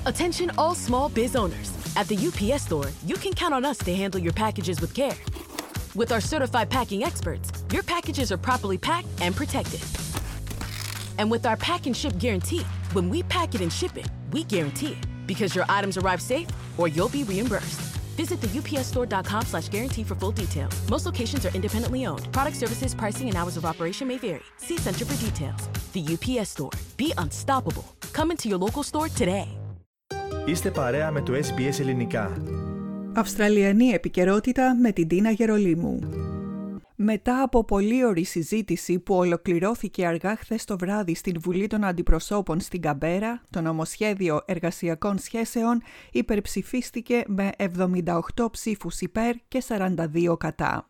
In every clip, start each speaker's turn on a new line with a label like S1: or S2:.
S1: Attention all small biz owners. At the UPS Store, you can count on us to handle your packages with care. With our certified packing experts, your packages are properly packed and protected. And with our pack and ship guarantee, when we pack it and ship it, we guarantee it. Because your items arrive safe or you'll be reimbursed. Visit the upsstore.com/guarantee for full details. Most locations are independently owned. Product services, pricing, and hours of operation may vary. See Center for details. The UPS Store. Be unstoppable. Come into your local store today.
S2: Είστε παρέα με το SBS Ελληνικά.
S3: Αυστραλιανή επικαιρότητα με την Τίνα Γερολίμου. Μετά από πολύωρη συζήτηση που ολοκληρώθηκε αργά χθες το βράδυ στην Βουλή των Αντιπροσώπων στην Καμπέρα, το νομοσχέδιο εργασιακών σχέσεων υπερψηφίστηκε με 78 ψήφους υπέρ και 42 κατά.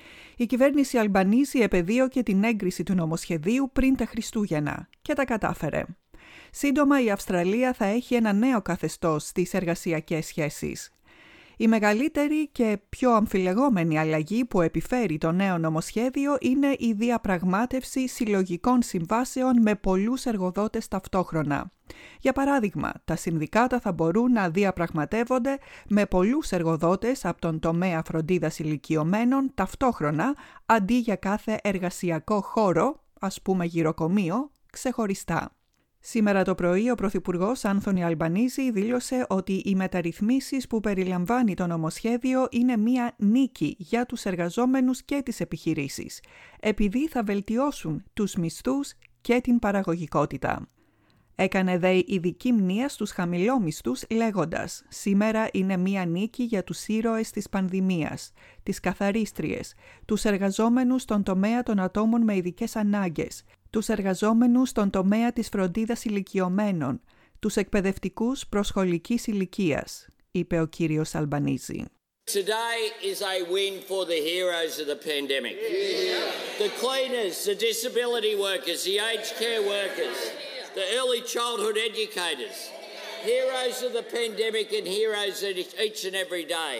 S3: Η κυβέρνηση Αλμπανίζη επεδίωκε την έγκριση του νομοσχεδίου πριν τα Χριστούγεννα και τα κατάφερε. Σύντομα η Αυστραλία θα έχει ένα νέο καθεστώς στις εργασιακές σχέσεις. Η μεγαλύτερη και πιο αμφιλεγόμενη αλλαγή που επιφέρει το νέο νομοσχέδιο είναι η διαπραγμάτευση συλλογικών συμβάσεων με πολλούς εργοδότες ταυτόχρονα. Για παράδειγμα, τα συνδικάτα θα μπορούν να διαπραγματεύονται με πολλούς εργοδότες από τον τομέα φροντίδας ηλικιωμένων ταυτόχρονα, αντί για κάθε εργασιακό χώρο, ας πούμε γυροκομείο, ξεχωριστά. Σήμερα το πρωί ο Πρωθυπουργός Άνθονι Αλμπανίζη δήλωσε ότι οι μεταρρυθμίσεις που περιλαμβάνει το νομοσχέδιο είναι μία νίκη για τους εργαζόμενους και τις επιχειρήσεις, επειδή θα βελτιώσουν τους μισθούς και την παραγωγικότητα. Έκανε δε ειδική μνήα στους χαμηλόμισθους λέγοντας «Σήμερα είναι μία νίκη για τους ήρωες της πανδημίας, τις καθαρίστριες, τους εργαζόμενους στον τομέα των ατόμων με ειδικές ανάγκες, τους εργαζόμενους στον τομέα της φροντίδας ηλικιωμένων, τους εκπαιδευτικούς προσχολικής ηλικίας», είπε ο κύριος Αλμπανίζη.
S4: Today is a win for the heroes of the pandemic. The cleaners, the disability workers, the aged care workers, the early childhood educators, heroes of the pandemic and heroes each and every day.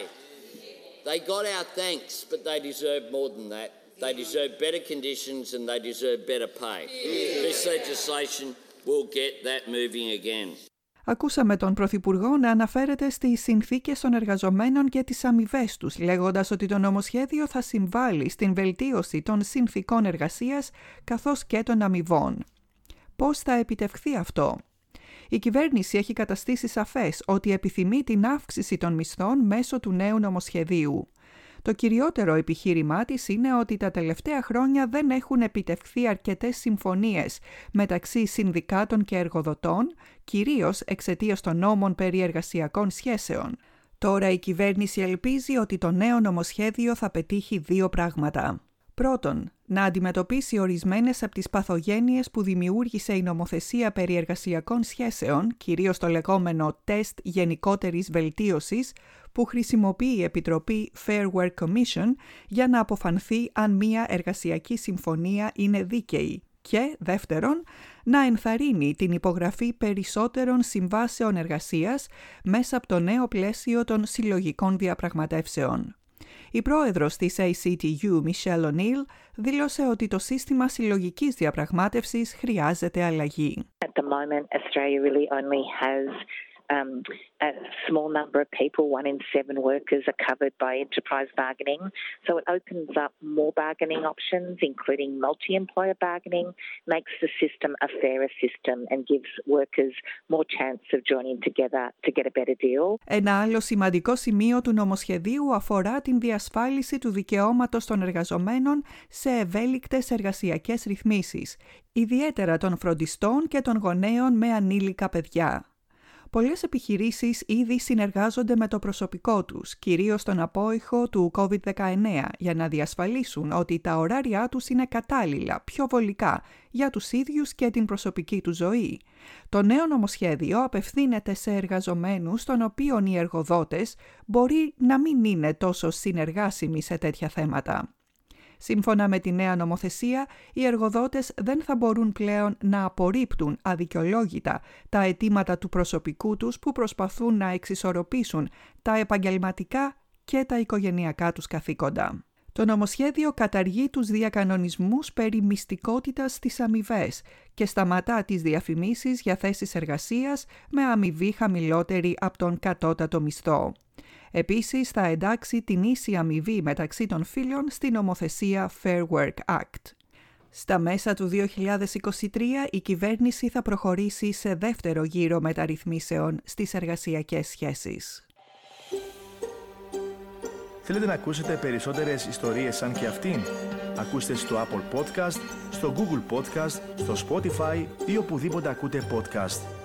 S4: They got our thanks, but they deserve more than that. They deserve better conditions and they deserve better pay. This legislation will get that moving again.
S3: Ακούσαμε τον Πρωθυπουργό να αναφέρεται στις συνθήκες των εργαζομένων και τις αμοιβές τους, λέγοντας ότι το νομοσχέδιο θα συμβάλλει στην βελτίωση των συνθήκων εργασίας καθώς και των αμοιβών. Πώς θα επιτευχθεί αυτό? Η κυβέρνηση έχει καταστήσει σαφές ότι επιθυμεί την αύξηση των μισθών μέσω του νέου νομοσχεδίου. Το κυριότερο επιχείρημά της είναι ότι τα τελευταία χρόνια δεν έχουν επιτευχθεί αρκετές συμφωνίες μεταξύ συνδικάτων και εργοδοτών, κυρίως εξαιτίας των νόμων περί εργασιακών σχέσεων. Τώρα η κυβέρνηση ελπίζει ότι το νέο νομοσχέδιο θα πετύχει δύο πράγματα. Πρώτον, να αντιμετωπίσει ορισμένες από τις παθογένειες που δημιούργησε η νομοθεσία περί εργασιακών σχέσεων, κυρίως το λεγόμενο τεστ γενικότερης βελτίωσης, που χρησιμοποιεί η Επιτροπή Fair Work Commission για να αποφανθεί αν μια εργασιακή συμφωνία είναι δίκαιη. Και, δεύτερον, να ενθαρρύνει την υπογραφή περισσότερων συμβάσεων εργασίας μέσα από το νέο πλαίσιο των συλλογικών διαπραγματεύσεων. Η πρόεδρος της ACTU, Michelle O'Neill, δήλωσε ότι το σύστημα συλλογικής διαπραγμάτευσης χρειάζεται αλλαγή.
S5: At the moment, Australia really only has a small number of people, 1 in 7 workers are covered by enterprise bargaining. So it opens up more bargaining options, including multi-employer bargaining, makes the system a fairer system and gives workers more chance of joining together to get a better deal.
S3: Ένα άλλο σημαντικό σημείο του νομοσχεδίου αφορά την διασφάλιση του δικαιώματος των εργαζομένων σε ευέλικτες εργασιακές ρυθμίσεις, ιδιαίτερα των φροντιστών και των γονέων με ανήλικα παιδιά. Πολλές επιχειρήσεις ήδη συνεργάζονται με το προσωπικό τους, κυρίως στον απόϊχο του COVID-19, για να διασφαλίσουν ότι τα ωράρια τους είναι κατάλληλα, πιο βολικά, για τους ίδιους και την προσωπική του ζωή. Το νέο νομοσχέδιο απευθύνεται σε εργαζομένους των οποίων οι εργοδότες μπορεί να μην είναι τόσο συνεργάσιμοι σε τέτοια θέματα. Σύμφωνα με τη νέα νομοθεσία, οι εργοδότες δεν θα μπορούν πλέον να απορρίπτουν αδικαιολόγητα τα αιτήματα του προσωπικού τους που προσπαθούν να εξισορροπήσουν τα επαγγελματικά και τα οικογενειακά τους καθήκοντα. Το νομοσχέδιο καταργεί τους διακανονισμούς περί μυστικότητας στις αμοιβές και σταματά τις διαφημίσεις για θέσεις εργασίας με αμοιβή χαμηλότερη από τον κατώτατο μισθό. Επίσης, θα εντάξει την ίση αμοιβή μεταξύ των φύλων στην νομοθεσία Fair Work Act. Στα μέσα του 2023, η κυβέρνηση θα προχωρήσει σε δεύτερο γύρο μεταρρυθμίσεων στις εργασιακές σχέσεις.
S2: Θέλετε να ακούσετε περισσότερες ιστορίες σαν και αυτήν? Ακούστε στο Apple Podcast, στο Google Podcast, στο Spotify ή οπουδήποτε ακούτε podcast.